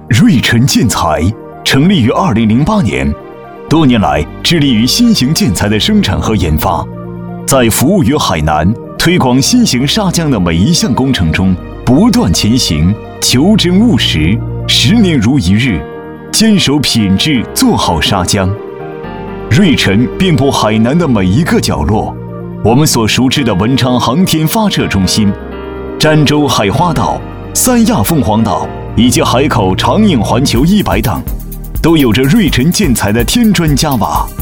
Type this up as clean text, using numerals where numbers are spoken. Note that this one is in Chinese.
瑞辰建材成立于2008年，多年来致力于新型建材的生产和研发，在服务于海南、推广新型砂浆的每一项工程中不断前行，求真务实，10年如一日，坚守品质，做好砂浆。瑞辰遍布海南的每一个角落，我们所熟知的文昌航天发射中心、儋州海花岛、三亚凤凰岛以及海口长影环球100等，都有着瑞辰建材的添砖加瓦。